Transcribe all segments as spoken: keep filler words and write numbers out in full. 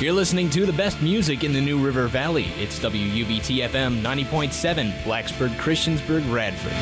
You're listening to the best music in the New River Valley. It's W U B T F M ninety point seven, Blacksburg, Christiansburg, Radford.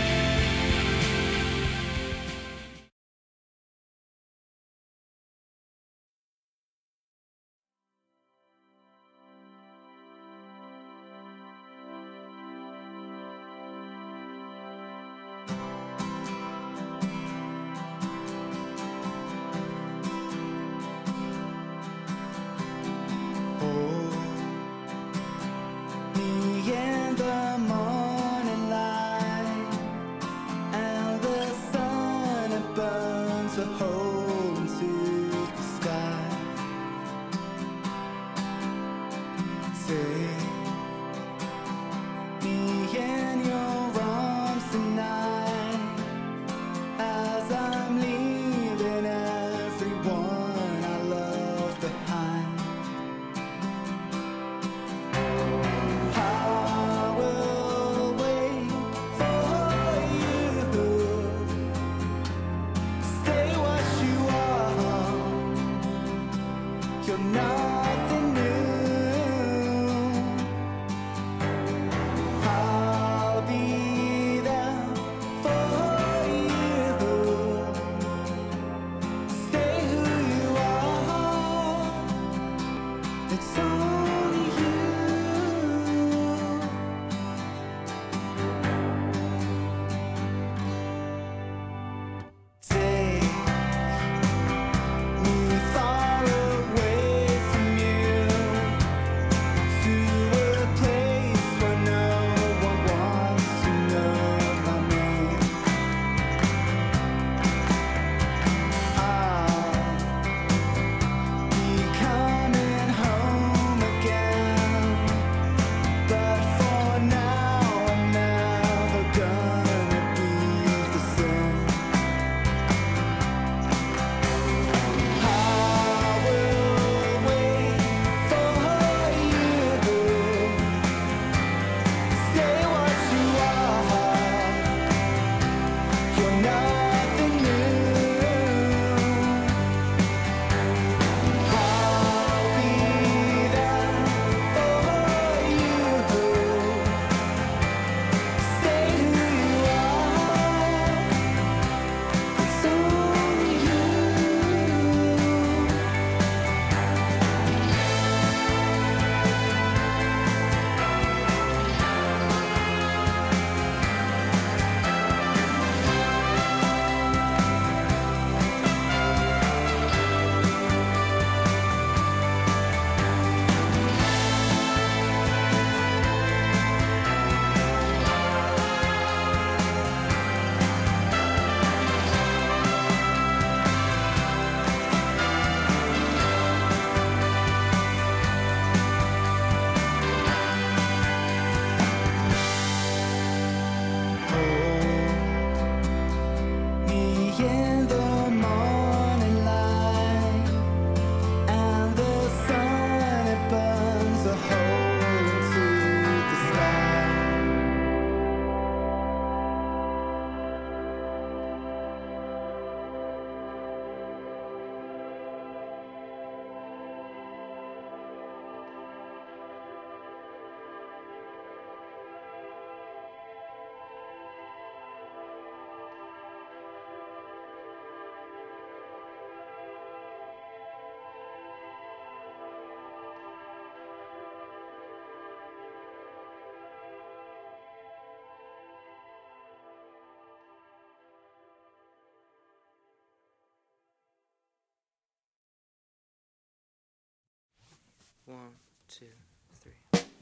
One, two, three.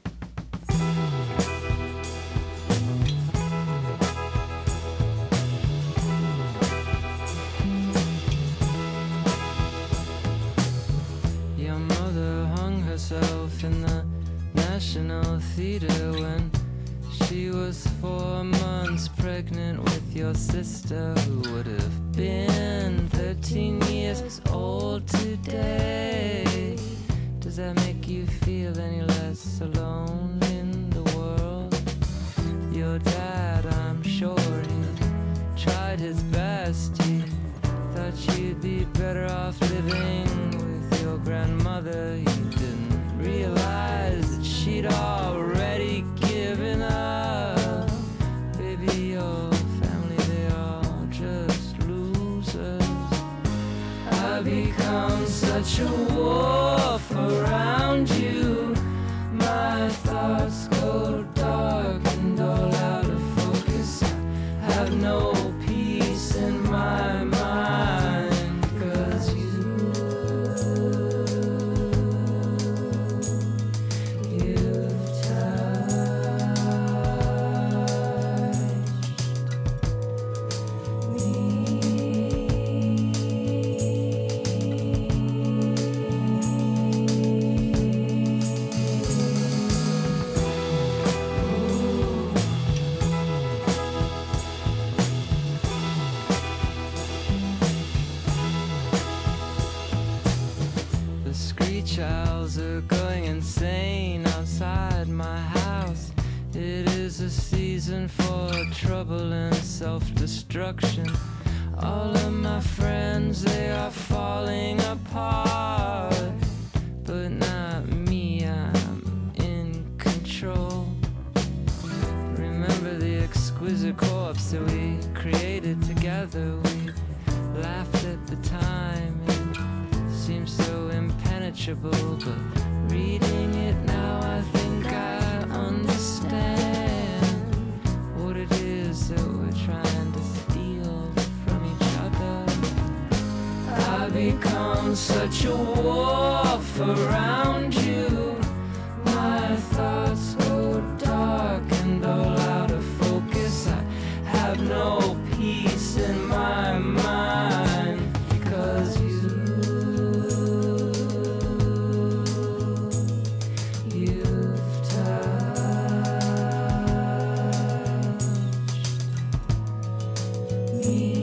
Your mother hung herself in the National Theatre when she was four months pregnant with your sister, who would have been thirteen years old today. Does that make you feel any less alone in the world? Your dad, I'm sure he tried his best. He thought you'd be better off living with your grandmother. You didn't I become such a wolf around you. My thoughts go dark and all out of focus. I have no peace in my mind, 'cause you, you've touched me. The screech owls are going insane outside my house. It is a season for trouble and self-destruction. All of my friends, they are falling apart, but not me, I'm in control. Remember the exquisite corpse that we created together? We laughed at the time, it seems so impenetrable, but reading it now I think I understand what it is that we're trying to steal from each other. I become such a wolf around you. My thoughts go dark and all out of focus. I have no peace in my mind, because you, you've touched me.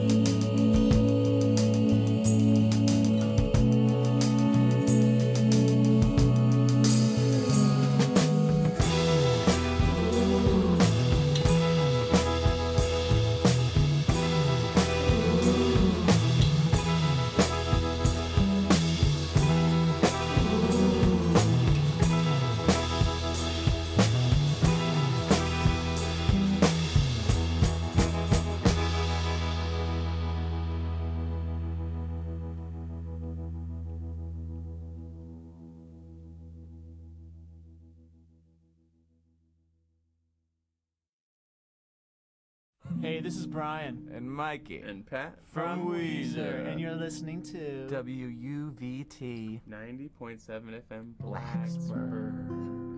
Hey, this is Brian And Mikey. And Pat from Weezer, and you're listening to W U V T. ninety point seven F M Blacksburg.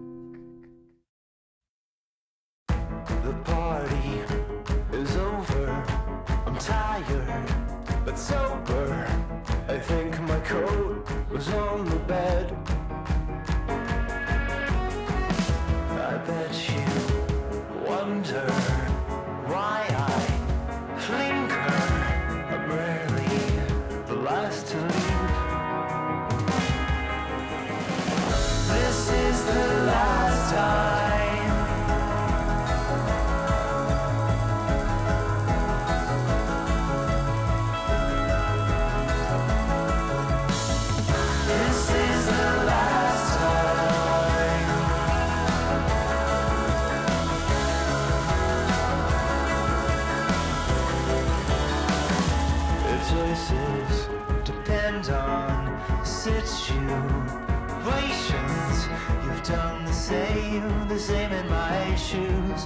The party is over. I'm tired, but sober. I think my coat was on the bed. I bet you wonder why I linger. I'm rarely the last to leave. This is the last time. This is the last time. If choices depend on situations, you've done the same, the same in my shoes.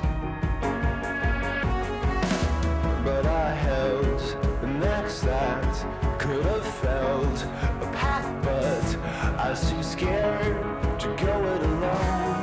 But I held the next that could have felt a path, but I was too scared to go it alone.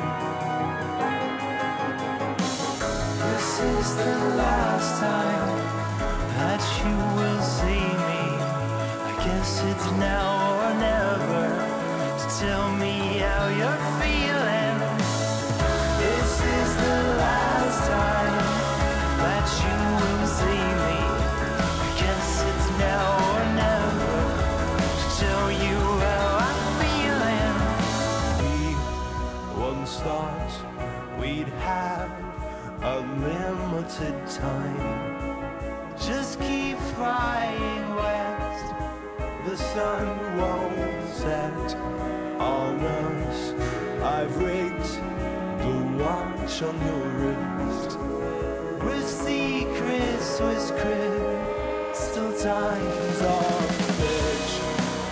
This is the last time that you will see me. I guess it's now or never. So tell me how you're feeling. This is the last time that you will see me. I guess it's now or never to tell you how I'm feeling. We once thought we'd have unlimited time. Just keep flying west. The sun won't set on us. I've rigged the watch on your wrist with secrets, with crystal times on the edge.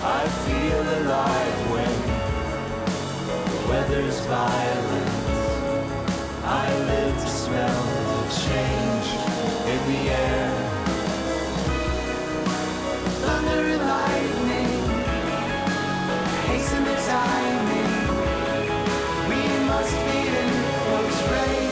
alive when the weather's violent. I live to smell the change in the air. Thunder and lightning, hasten the timing. We must be in close range.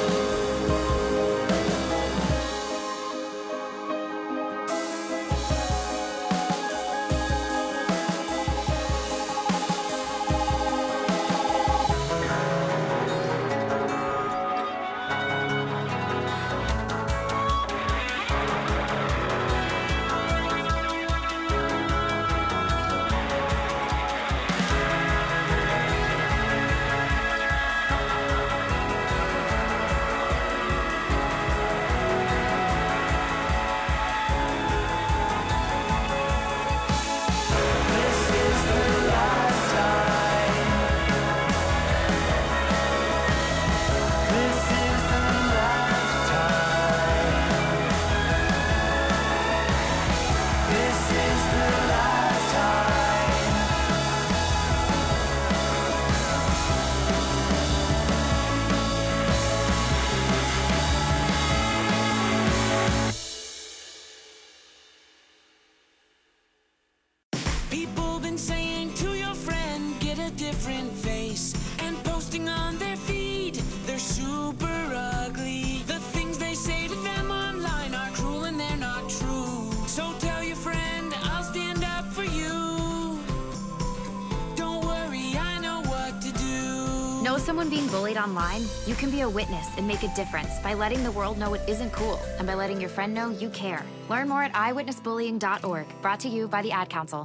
Someone being bullied online, you can be a witness and make a difference by letting the world know it isn't cool and by letting your friend know you care. Learn more at i witness bullying dot org, brought to you by the Ad Council.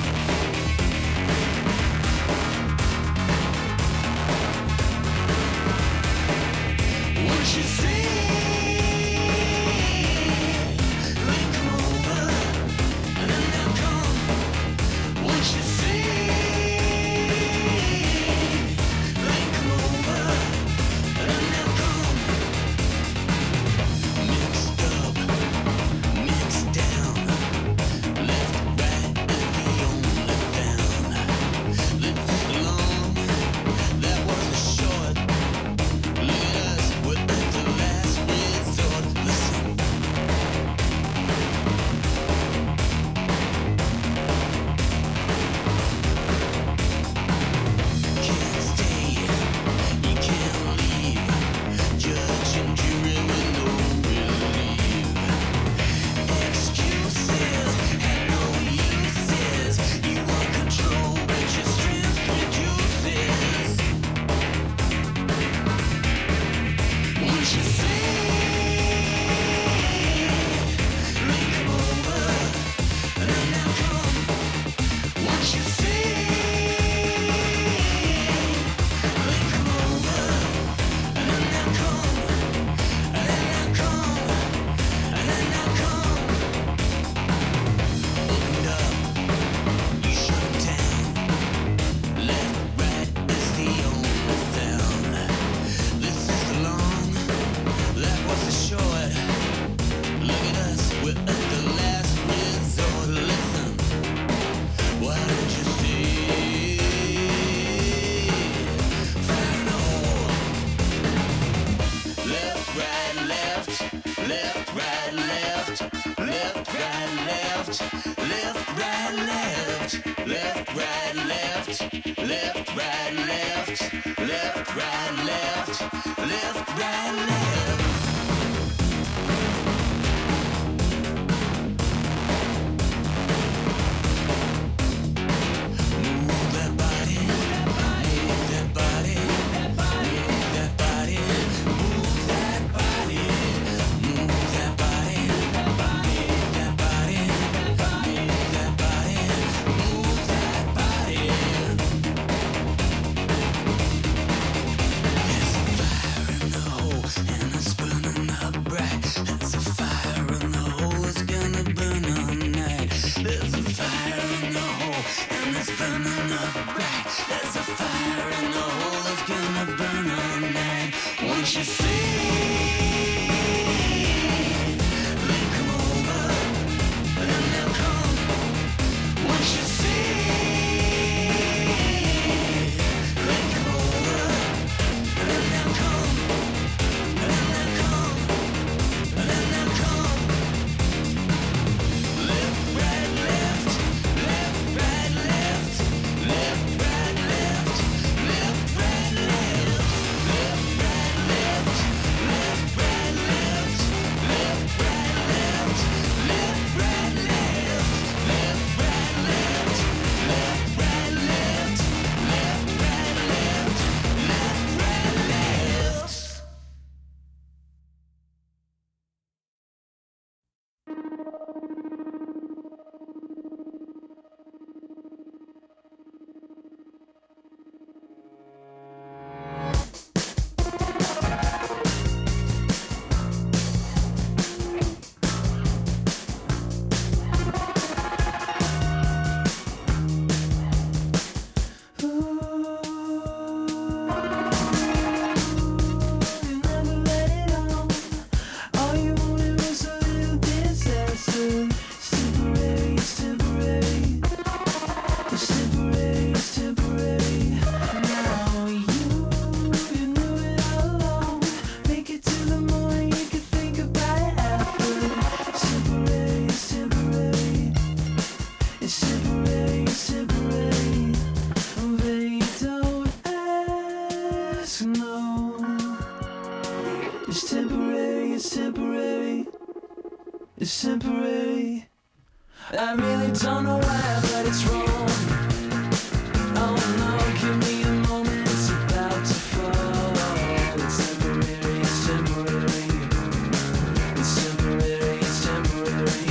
What you say? It's temporary, it's temporary. They don't ask, no. It's temporary, it's temporary. It's temporary. I really don't know why, but it's wrong. Oh no, give me a moment, it's about to fall. It's temporary, it's temporary. It's temporary, it's temporary.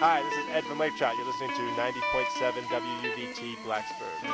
Hi, this is Ed from Lake Trout. You're listening to ninety point seven W U V T Blacksburg.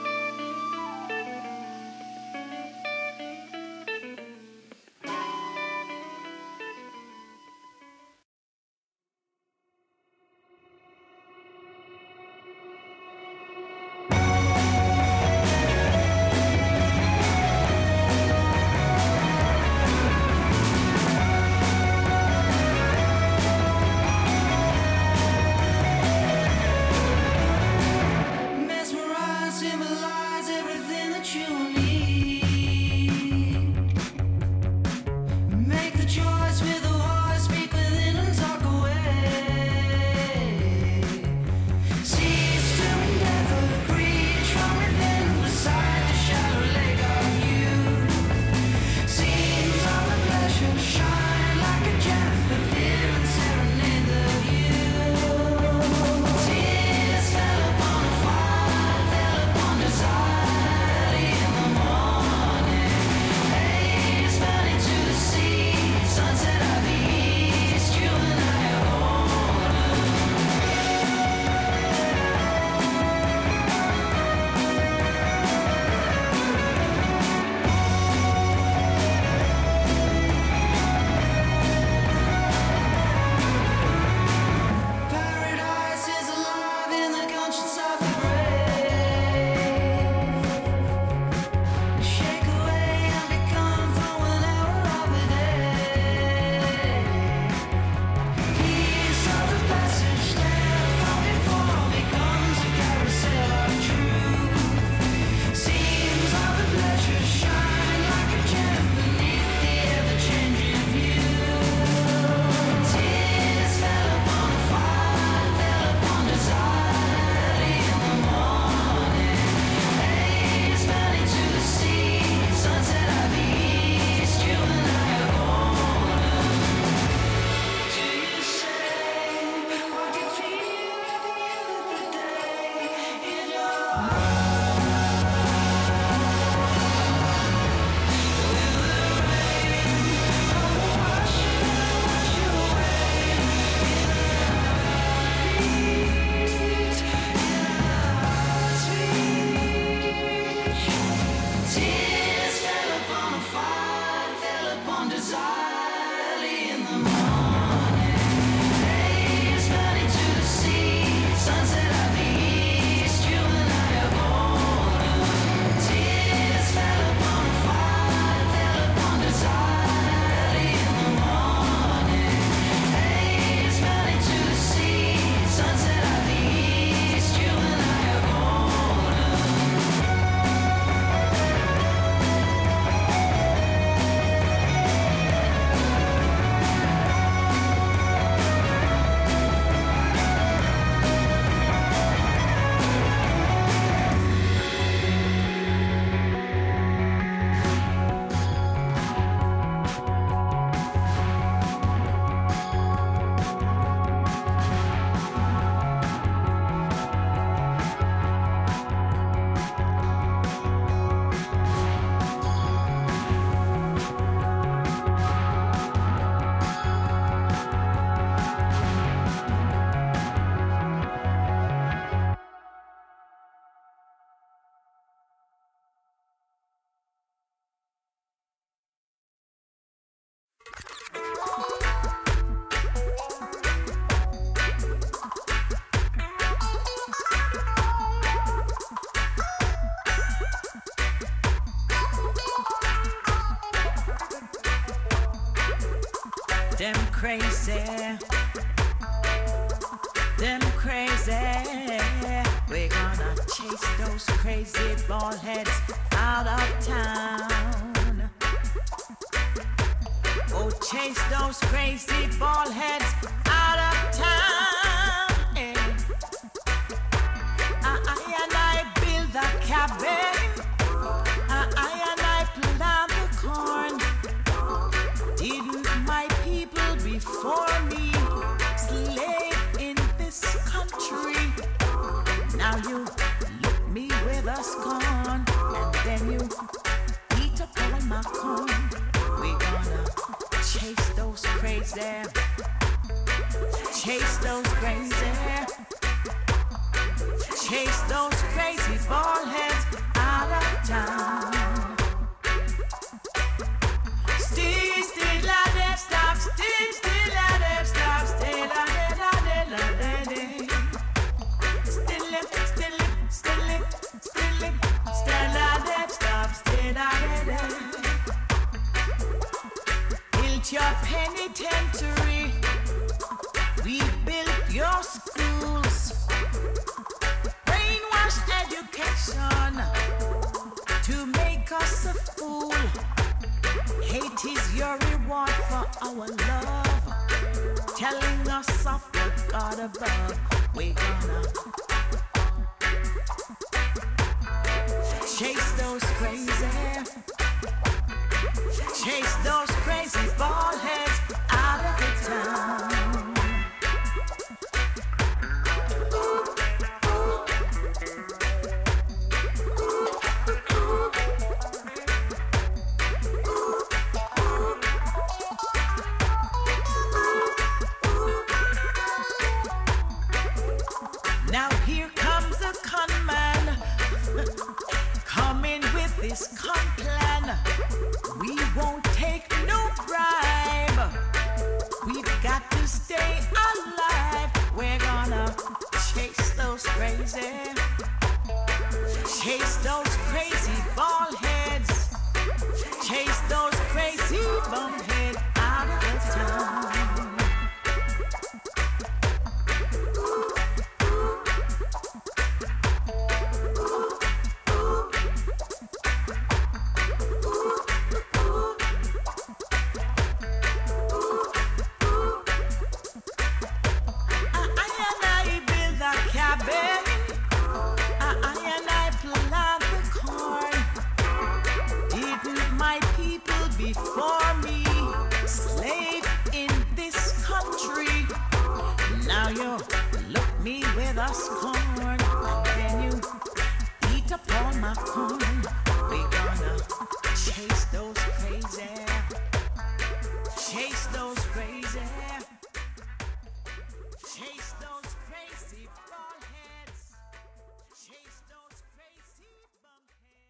Them crazy, them crazy. We're gonna chase those crazy bald heads out of town. Oh, chase those crazy bald heads out of town. Hey. I, I and I build a cabin. I, I and I plant the corn. Didn't my people before me slave in this country? Now you look me with a scorn, and then you eat up all my corn. We gonna chase those crazy, chase those crazy. our love, telling us of the God above. We gonna chase those crazy, chase those crazy bald heads out of the town. Now here comes a con man, coming with his con plan. We won't take no bribe. We've got to stay alive. We're gonna chase those crazy, chase those crazy bald heads, chase those crazy bumheads out of the town. Before me, slave in this country. Now you look me with a scorn, and then you eat upon my corn. We gonna chase those crazy, chase those crazy, chase those crazy bald heads, chase those crazy bum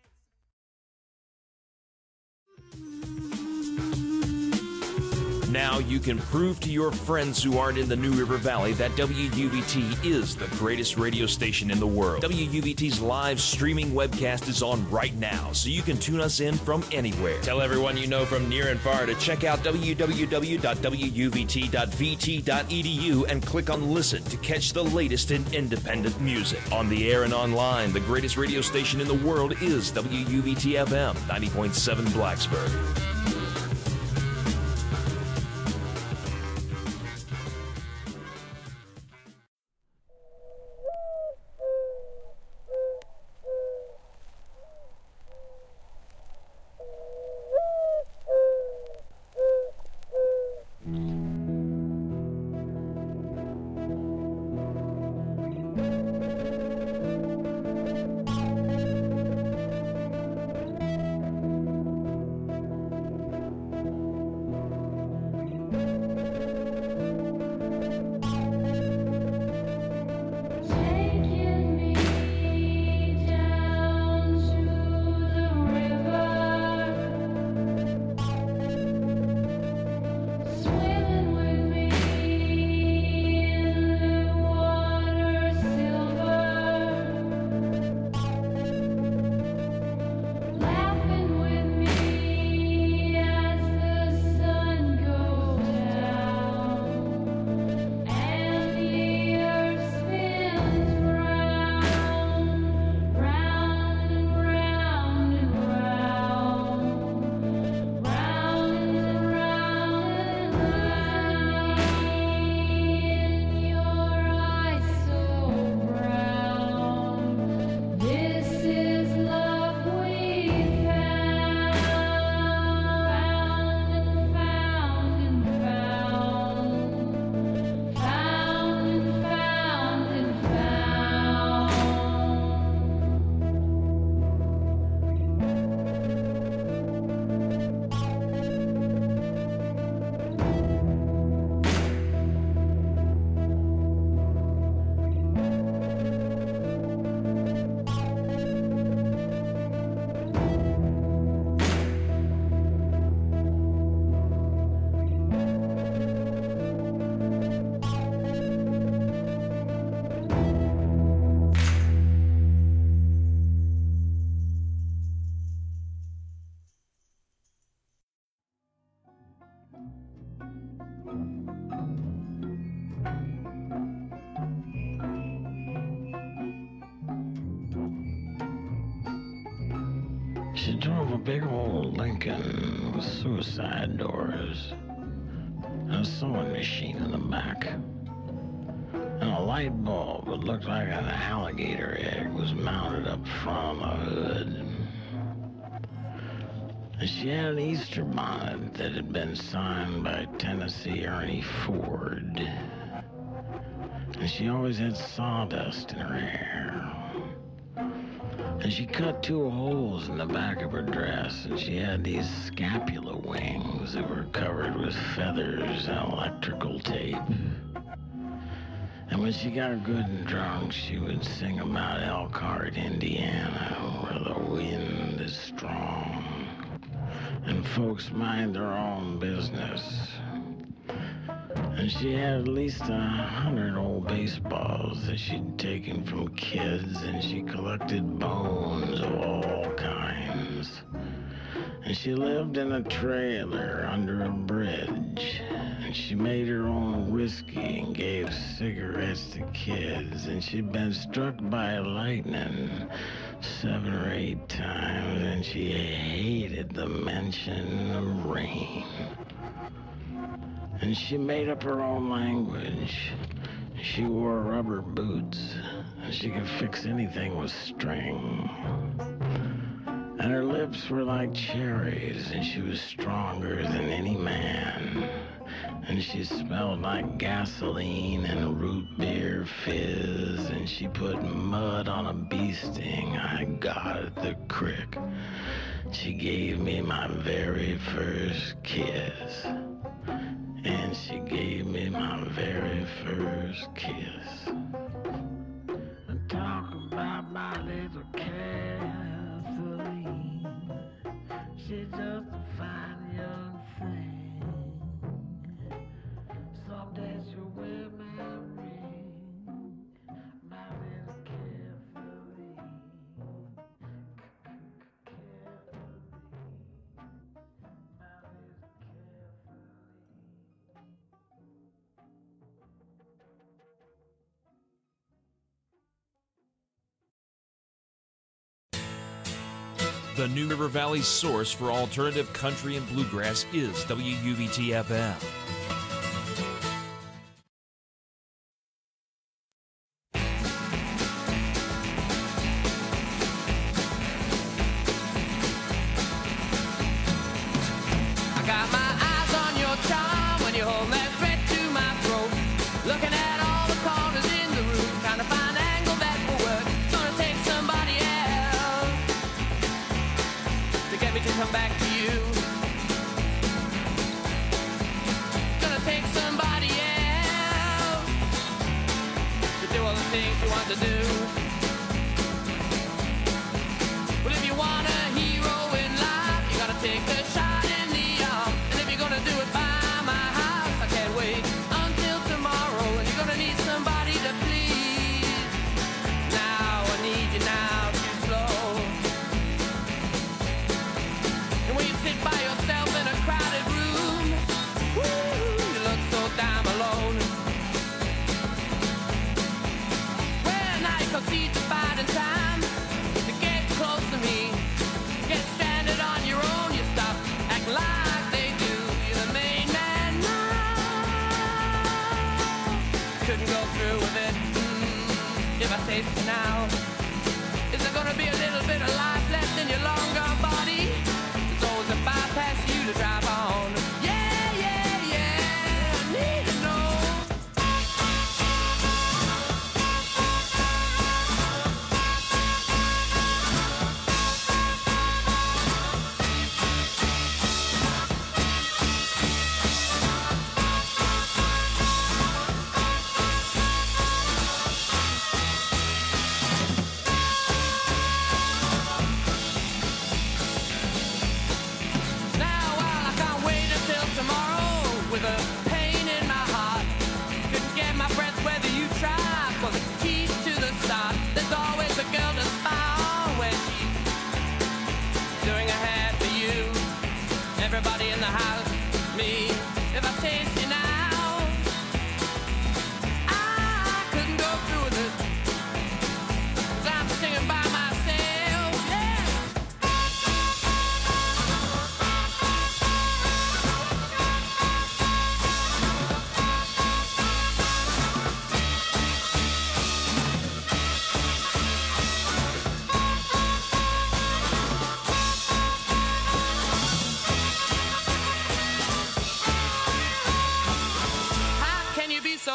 heads. Now you can prove to your friends who aren't in the New River Valley that W U V T is the greatest radio station in the world. W U V T's live streaming webcast is on right now, so you can tune us in from anywhere. Tell everyone you know from near and far to check out w w w dot w u v t dot v t dot e d u and click on Listen to catch the latest in independent music. On the air and online, the greatest radio station in the world is W U V T F M ninety point seven Blacksburg. She drove a big old Lincoln with suicide doors. and a sewing machine in the back. And a light bulb that looked like an alligator egg was mounted up front on the hood. And she had an Easter bonnet that had been signed by Tennessee Ernie Ford. And she always had sawdust in her hair. And she cut two holes in the back of her dress, and she had these scapula wings that were covered with feathers and electrical tape. And when she got good and drunk, she would sing about Elkhart, Indiana, where the wind is strong and folks mind their own business. And she had at least a hundred old baseballs that she'd taken from kids, and she collected bones of all kinds. And she lived in a trailer under a bridge, and she made her own whiskey and gave cigarettes to kids, and she'd been struck by lightning seven or eight times, and she hated the mention of rain. And she made up her own language. She wore rubber boots, and she could fix anything with string. And her lips were like cherries, and she was stronger than any man. And she smelled like gasoline and root beer fizz, and she put mud on a bee sting I got at the crick. She gave me my very first kiss. And she gave me my very first kiss. Talk about my little Kathleen. She's just a fine young thing. Someday she'll wear my ring. My little Kathleen. The New River Valley's source for alternative country and bluegrass is W U V T F M. I got my eyes on your charm when you hold that thread to my throat. Looking at all the corners in the room, trying to find an angle that will work. Gonna take somebody else to get me to come back to you. Gonna take somebody else to do all the things you want to do. Well, if you want a hero in life, you gotta take a shot in the arm. And if you're gonna do it by my house, I can't wait until tomorrow. And you're gonna need somebody to please. Now I need you now, too slow. And when you sit by yourself in a crowded room, woo, you look so damn alone. Well, now you concede to finding time to get close to me. Get stranded on your own, you stop, act like they do. You're the main man now. Couldn't go through with it mm, if I taste it now. Is there gonna be a little bit of life left in your long gone body? It's always a bypass you to drive on. Yeah, yeah, yeah, I need to know.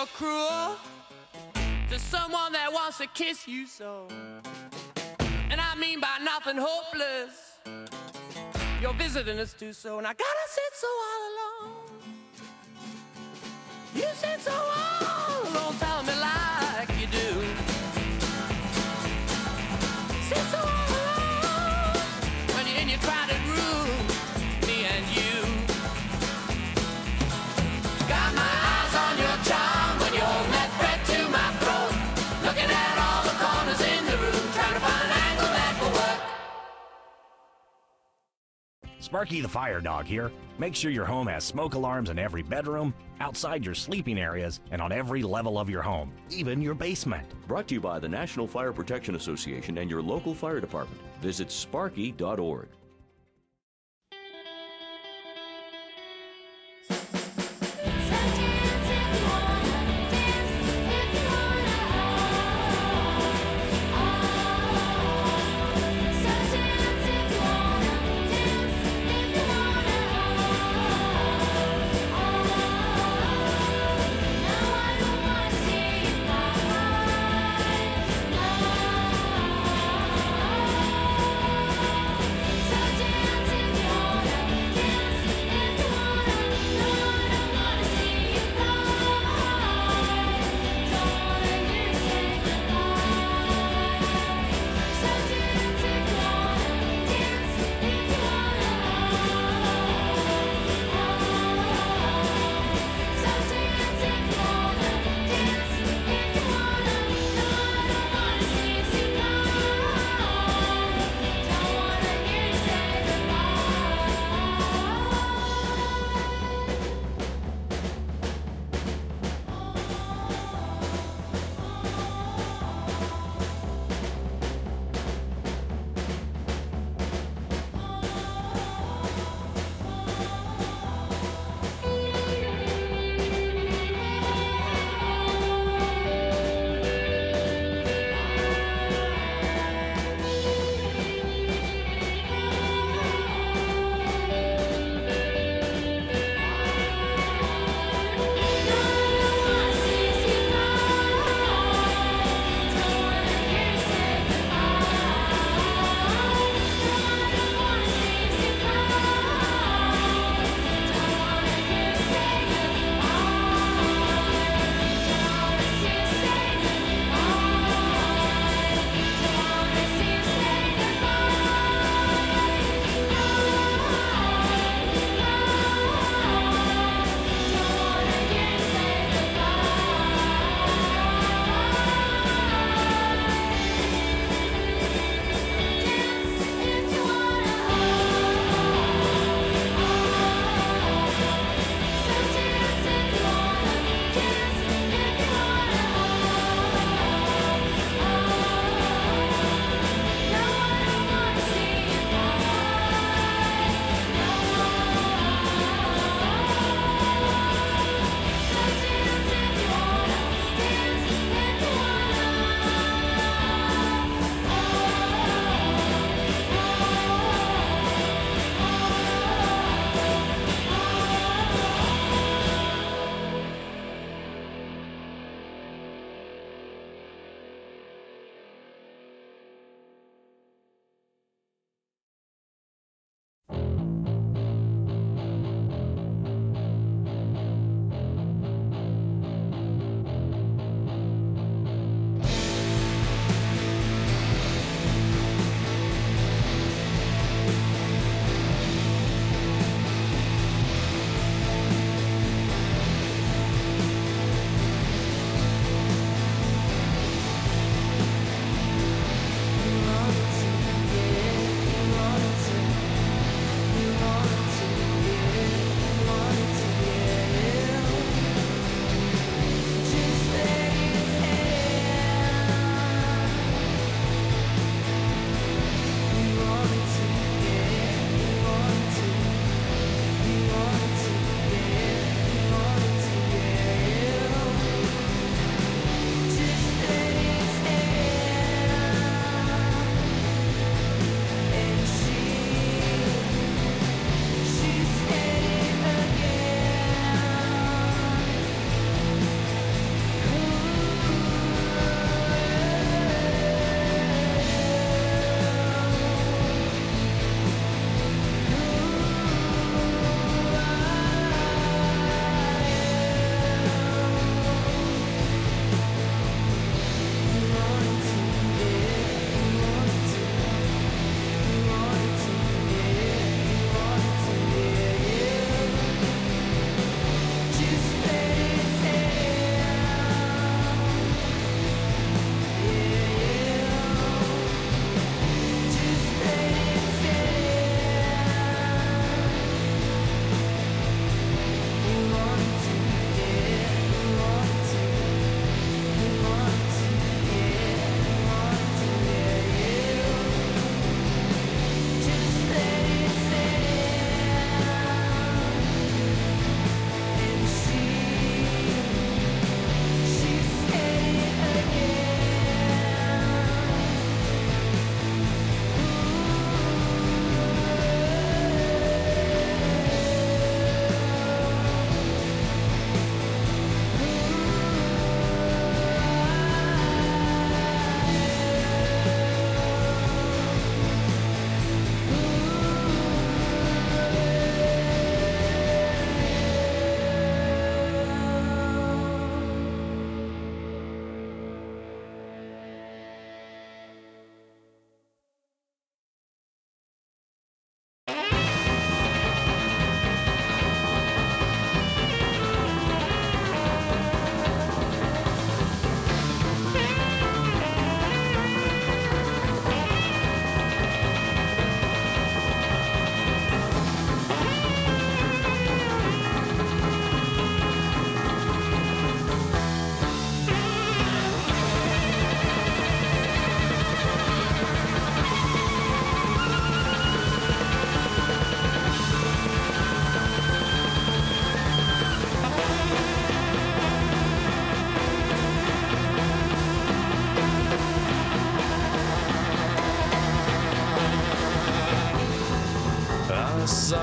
you're cruel to someone that wants to kiss you so. And I mean by nothing hopeless, you're visiting us too so. And I gotta sit so all alone. You sit so all alone, telling me like you do. Sit so all alone when you're in your crowded room, me and you. Got my eyes on your charm when you hold that thread to my throat. Looking at all the corners in the room, trying to find an angle that will work. Sparky the Fire Dog here. Make sure your home has smoke alarms in every bedroom, outside your sleeping areas, and on every level of your home, even your basement. Brought to you by the National Fire Protection Association and your local fire department. Visit sparky dot org. So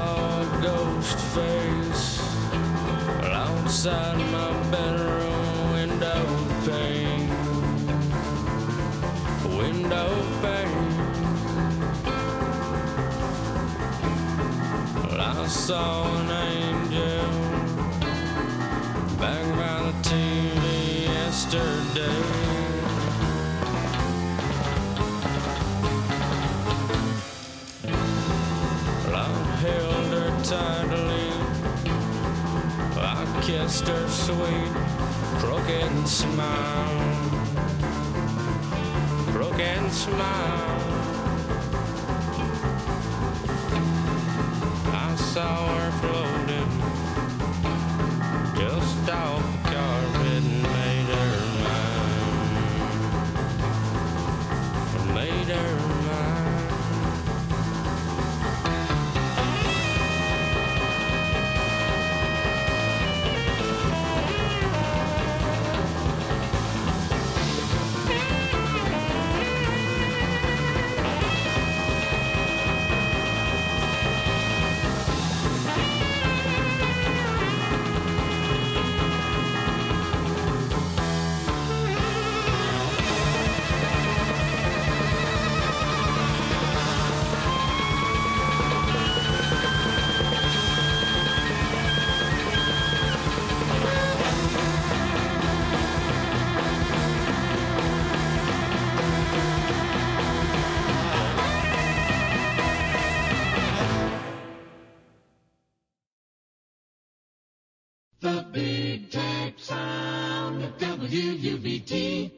saw a ghost face outside my bedroom window pane. Window pane. I saw an angel back by the T V yesterday. I held her tightly, I kissed her sweet, crooked smile, crooked smile. I saw her floating just off the carpet and made her mine, made her mine. The big tape sound of W U B T.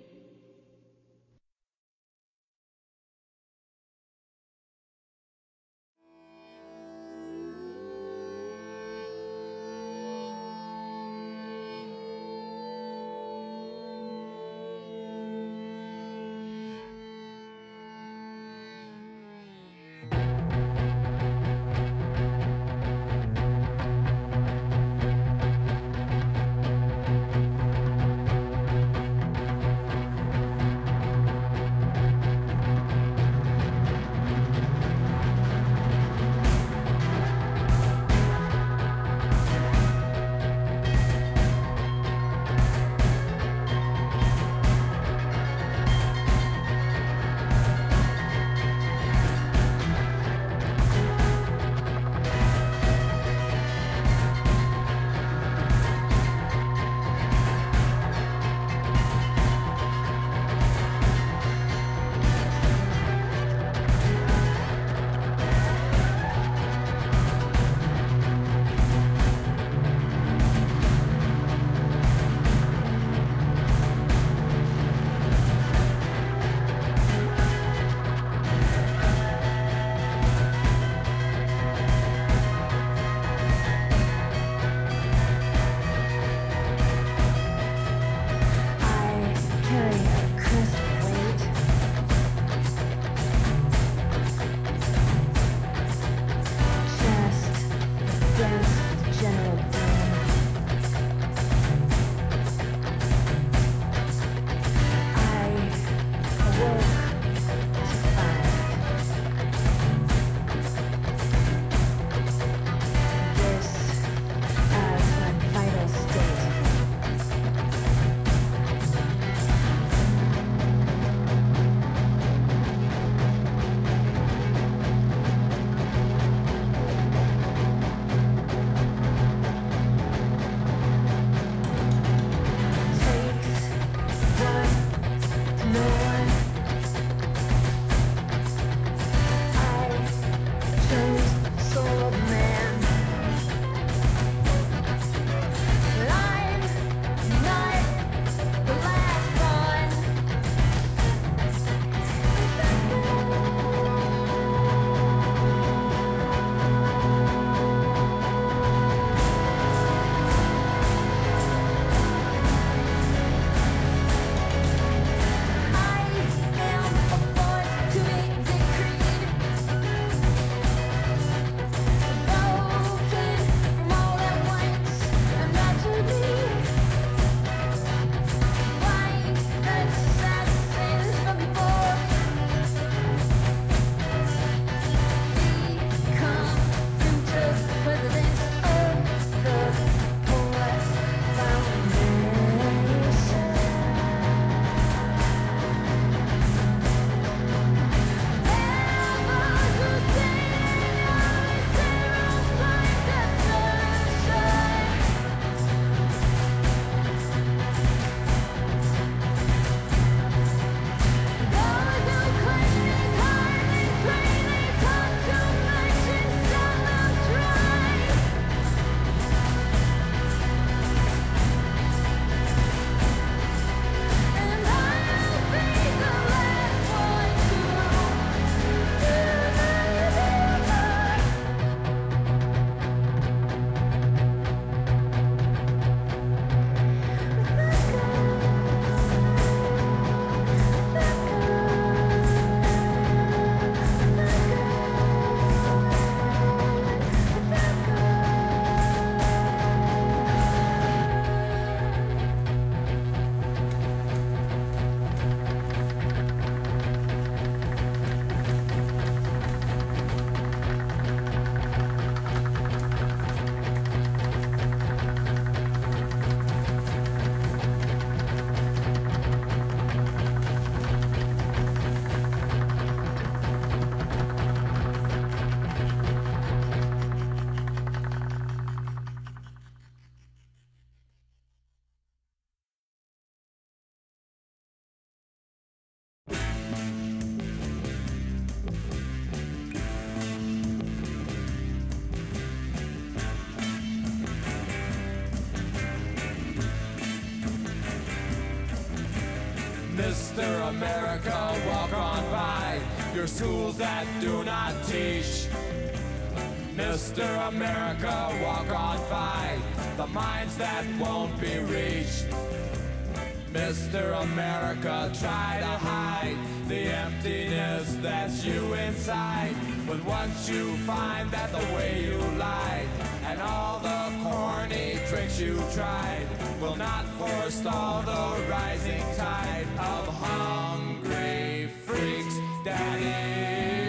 Mister America, walk on by your schools that do not teach. Mister America, walk on by the minds that won't be reached. Mister America, try to hide the emptiness that's you inside. But once you find that the way you lied and all the corny tricks you tried will not forestall the rising tide of hungry freaks, Daddy.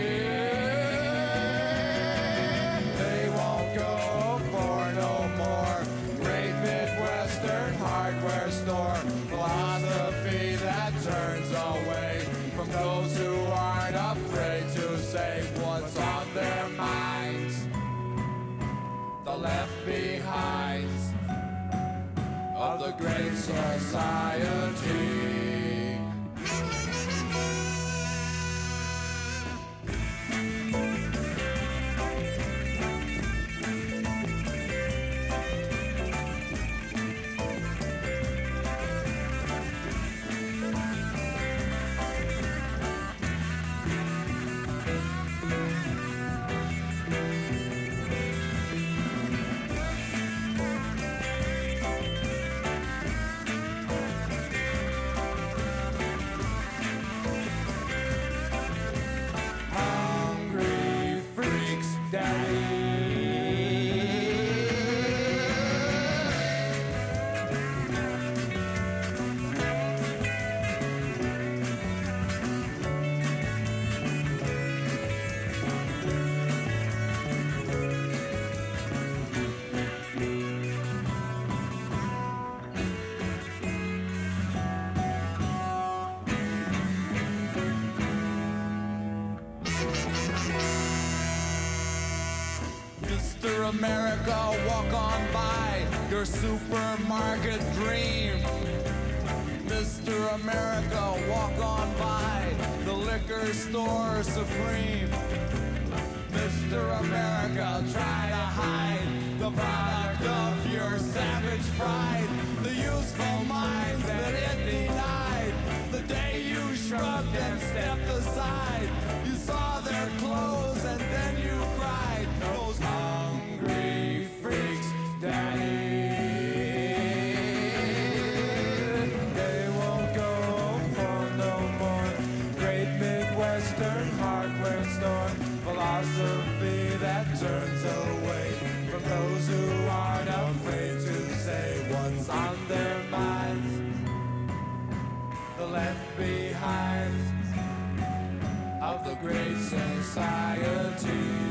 They won't go for no more Great Midwestern hardware store philosophy that turns away from those who aren't afraid to say what's on their minds. The left behinds of the great society. Mister America, walk on by your supermarket dream. Mister America, walk on by the liquor store supreme. Mister America, try to hide the product of your savage pride, the useful minds that it denied. The day you shrugged and stepped aside, you saw their clothes and then you cried. Those hungry freaks, Daddy. They won't go for no more Great Midwestern hardware store philosophy that turns away from those who aren't afraid to say what's on their minds. The left behind of the great society.